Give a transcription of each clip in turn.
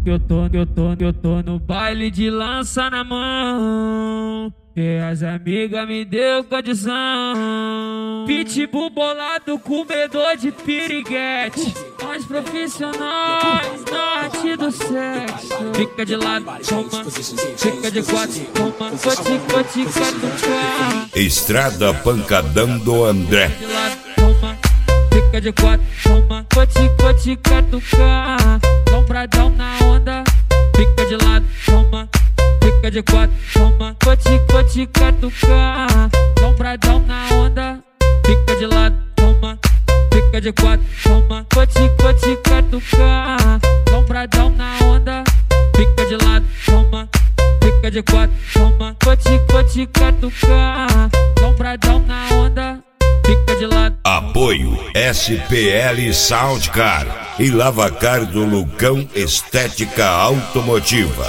Eu tô no baile de lança na mão, e as amigas me deu condição. Pitbull bolado, comedor de piriguete, nós profissionais na arte do sexo. Fica de lado, toma, fica de quatro, toma, cote, catucar. Estrada Pancadão do André. Fica de lado, toma, fica de quatro, toma, cote, catucar. Lombradão na onda, fica de lado, toma, fica de quatro, toma, cote, catucar. Lombradão na onda, fica de lado, toma, fica de quatro, toma, cote, catucar. Lombradão na onda, fica de lado, toma, fica de quatro, toma, cote, catucar. Lombradão na onda, fica de lado. Apoio SPL Soundcar e Lavacar do Lucão Estética Automotiva.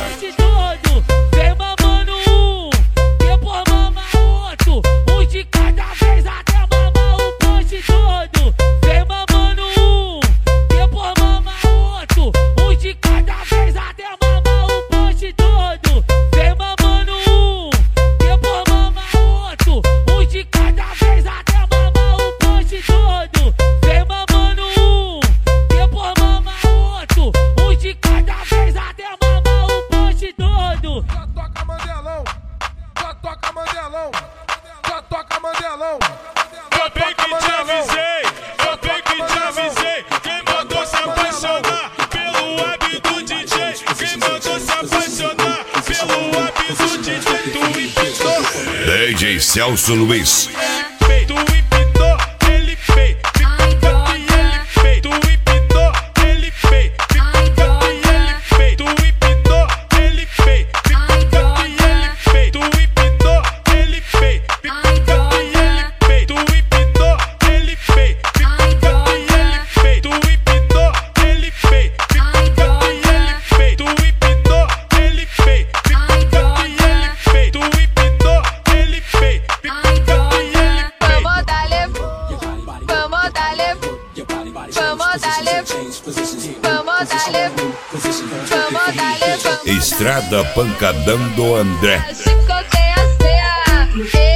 Eu bem que te avisei, quem mandou se apaixonar pelo web do DJ, quem mandou se apaixonar pelo web do DJ, tu empinou. DJ Celso Luiz. Tu empinou, ele fez, fica que ele fez, tu empinou, ele fez, fica que ele fez, tu empinou, ele fez, fica que ele fez, tu empinou, ele fez, fica que ele fez, tu empinou, ele fez, fica que ele fez, tu empinou, ele fez, fica que ele fez, tu empinou, ele fez, fica que ele fez, tu empinou, ele fez, fica que ele fez. Vamos Estrada Pancadão do André. Chicoteia,